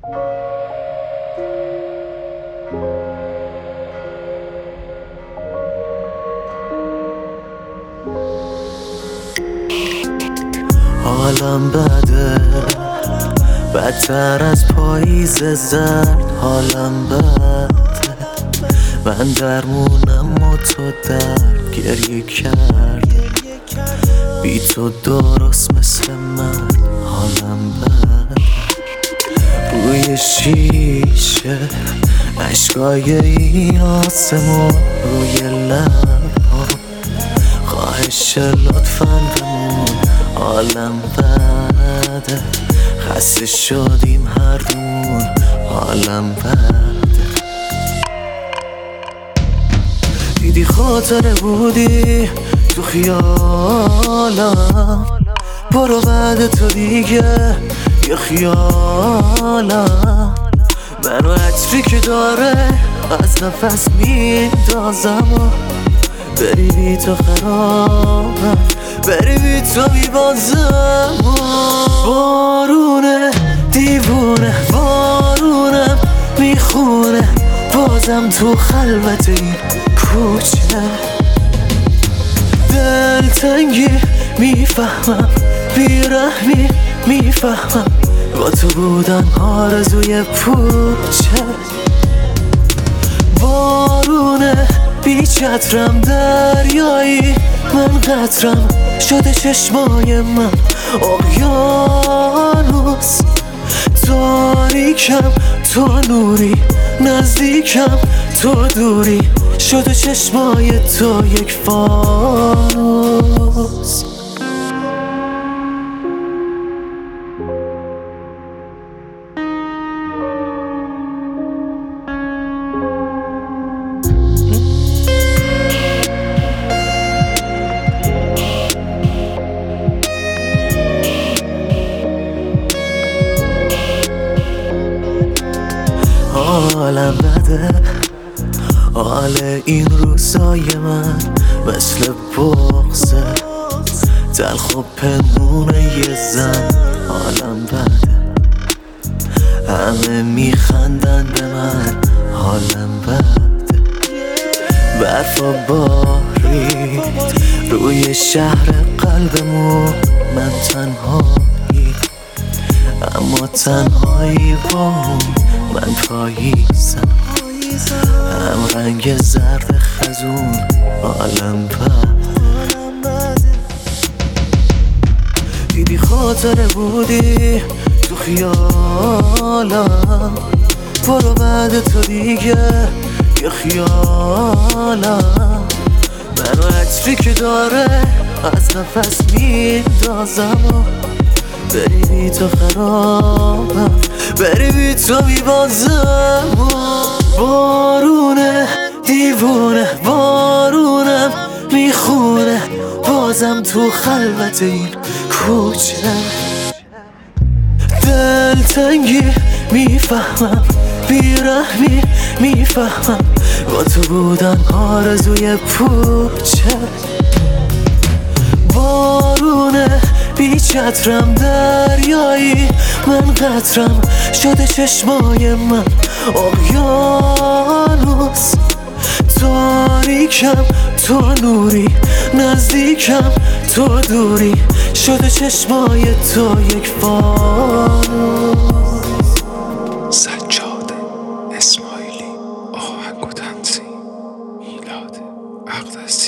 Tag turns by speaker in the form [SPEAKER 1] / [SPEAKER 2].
[SPEAKER 1] حالم بده، بدتر از پاییز زرد. حالم بده، من درمونم و تو در گریه کرد. بی تو درست مثل من. حالم بده، روی شیشه عشقای این آسمون، روی لبها خواهش لطفاً بمون. حالم بده، خسته شدیم هر دومون. حالم بده، دیدی خاطره بودی تو خیالم، برو بعد تو دیگه یه خیالم. منو عطری که داره از نفس میندازم و بری بی تو خرابم، بری بی تو میبازم. بارونه دیوونه، بارونم میخونه بازم تو خلوت این کوچه. دلتنگی میفهمم، بیرحمی میفهمم، با تو بودن آرزوی پوچه. بارونه بی چترم، دریایی من قطرم شده چشمای من اقیانوس. تاریکم تو نوری، نزدیکم تو دوری، شده چشمای تو یک فانوس. حالم بده، حال این روزای من مثل بغضه، تلخ و پنهونه یه زن. حالم بده، همه میخندن به من. حالم بده، برفا بارید روی شهر قلبمون. من تنهایی اما تنهایی بامون. من پاییزم، هم رنگ زرد خزون. حالم بده، دیدی خاطره بودی تو خیالم، برو بعد تو دیگه یه خیالم. منو عطری که داره از نفس میندازم و بری بی تو خرابم، بری بی تو میبازم. بارونه دیوونه، بارونم میخونه بازم تو خلوت این کوچه. دلتنگی میفهمم، بیرحمی میفهمم، با تو بودن آرزوی پوچه. بارونه بی چترم، دریایی من قطرم شده چشمای من اقیانوس. تاریکم تو نوری، نزدیکم تو دوری، شده چشمای تو یک فانوس.
[SPEAKER 2] سجاده اسماعیلی، آهنگ و تنظیم میلاد اقدسی.